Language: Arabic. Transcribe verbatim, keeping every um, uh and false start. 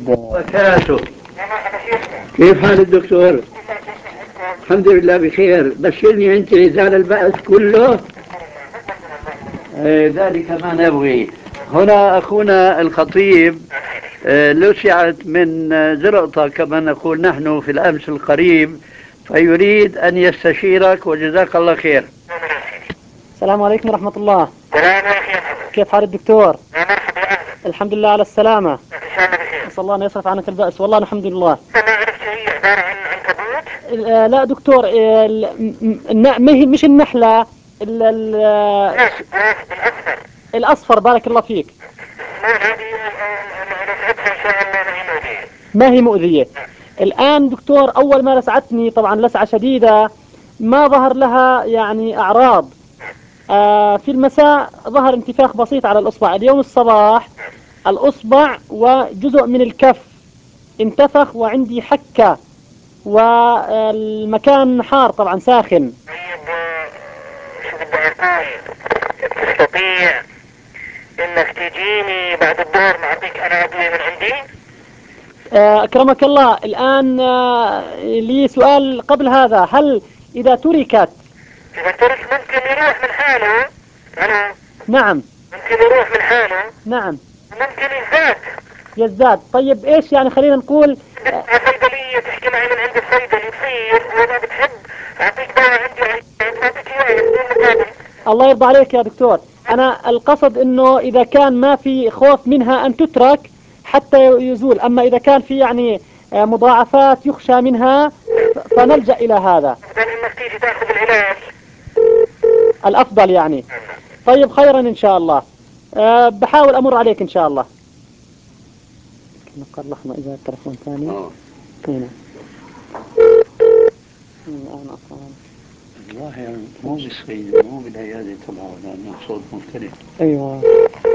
وبركاته. كيف حال الدكتور؟ الحمد لله بخير. بشرني أنت إزالة البأس كله. آه، ذلك ما نبغي. هنا أخونا الخطيب آه، لسعت من آه، زرقطة كما نقول نحن في الأمس القريب، فيريد أن يستشيرك وجزاك الله خير. السلام عليكم ورحمة الله. كيف حال الدكتور؟ الحمد لله على السلامة. نسأل الله أن يصرف عنك البأس. والله الحمد لله. آه، لا دكتور، آه، ال- م- ما هي مش النحلة، ال- ال- آه، الأصفر. بارك الله فيك. ما هي مؤذية الآن دكتور. أول ما لسعتني طبعا لسعة شديدة، ما ظهر لها يعني أعراض. آه في المساء ظهر انتفاخ بسيط على الأصبع. اليوم الصباح الأصبع وجزء من الكف انتفخ وعندي حكة، والمكان حار طبعا ساخن. شو بدي أقول؟ تستطيع إنك تجيني بعد الظهر نعطيك أنا أدوية من عندي؟ آه أكرمك الله. الآن آه لي سؤال قبل هذا. هل إذا تركت إذا ترك ممكن يروح من حاله؟ أنا نعم ممكن يروح من حاله؟ نعم ممكن يزداد. يزداد. طيب إيش يعني، خلينا نقول آه صيدلية تحكي معي من عند الصيدلي يصير، وإذا بتحب أعطيك دواء عندي أعطيك إياه بدون مقابل. الله يرضى عليك يا دكتور. أنا القصد أنه إذا كان ما في خوف منها أن تترك حتى يزول، أما إذا كان في يعني آه، مضاعفات يخشى منها فنلجأ إلى هذا. أفضل إنك تيجي تاخذ العلاج. الأفضل يعني. طيب خيرا إن شاء الله. أه بحاول أمر عليك إن شاء الله. نقر لحظة إذا التلفون ثاني. هنا الآن أصلا والله يعني مو بالصيد مو بالعيادة طبعا، لأنه صوت مختلف. أيوة.